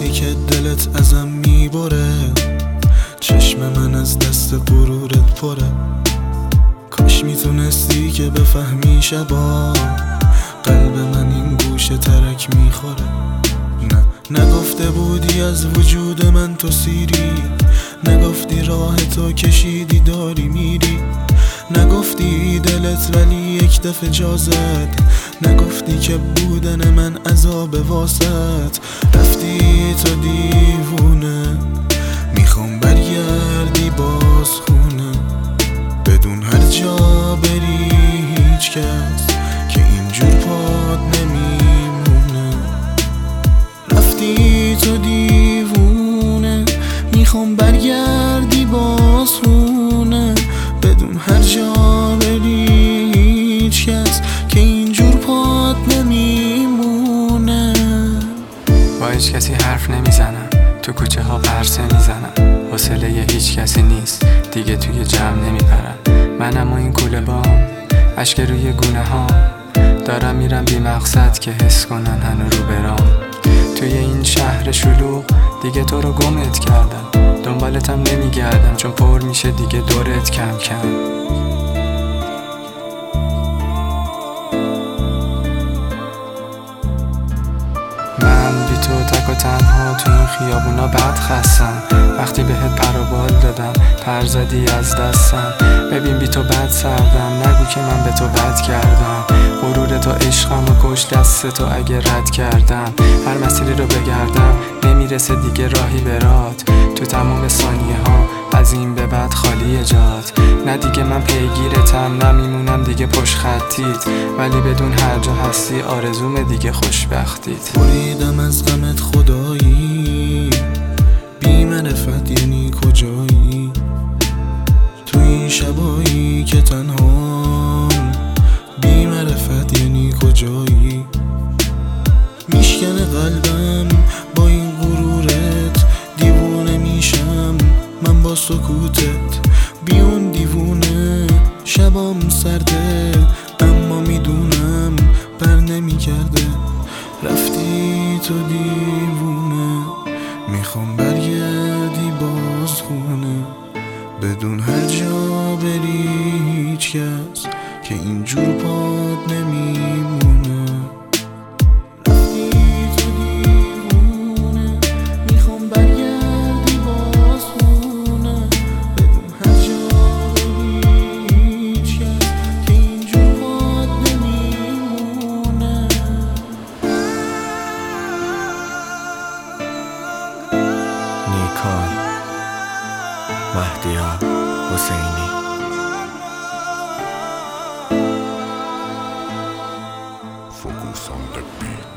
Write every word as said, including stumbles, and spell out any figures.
وقتی که دلت ازم میبره، چشم من از دست غرورت پره. کاش میتونستی که بفهمی شبا قلب من این گوشه ترک میخوره. نه نگفته بودی از وجود من تو سیری، نگفتی راه تو کشیدی داری میری، نگفتی دلت ولی یک دفعه جا زد، نگفتی که بودن من عذاب واسط. رفتی تو دیوونه، میخوام برگردی باز خونه، بدون هر جا بری هیچ کس که اینجور پاد نمیمونه. رفتی تو دیوونه، میخوام برگردی باز خونه، بدون هر جا بری هیچ کس که اینجور پاد نمیمونه. با هیچ کسی حرف نمیزنم، تو کوچه ها پرسه میزنم، حوصله هیچ کسی نیست دیگه توی جمع نمیپرم. من اما این کوله بام اشک روی گونه ها دارم میرم بی مقصد که حس کنن هنو رو برام. توی این شهر شلوغ دیگه تو رو گمت کردم، دنبالتم نمیگردم چون پر میشه دیگه دورت کم کم. من بی تو تک و تنها تو این خیابونا بد خستم، وقتی بهت پر و بال دادم پر زدی از دستم. ببین بی تو بد سردم، نگو که من به تو بد کردم، غرور تو عشقم و کش دست تو اگه رد کردم. هر مسیری رو بگردم نمیرسه دیگه راهی برات، تو تمام ثانیه ها از این به بعد خالی جات. نه دیگه من پیگیرتم، نمیمونم دیگه پشت خطیت، ولی بدون هر جا هستی آرزوم دیگه خوشبختیت. بریدم از غمت خدایی، بی معرفت یعنی کجایی، تو این شبایی که تنهام، بی معرفت یعنی کجایی. میشکنه قلبم با این غرورت، دیوونه میشم من با سکوتت. بیون دیوونه شبام سرده، اما میدونم بر نمیگرده. رفتی تو دیوونه، میخوام برگردی باز خونه، بدون هر جا بری هیچ کس که اینجور پاد نمیمونه. نیکان مهدیار حسینی. Focus on the beat.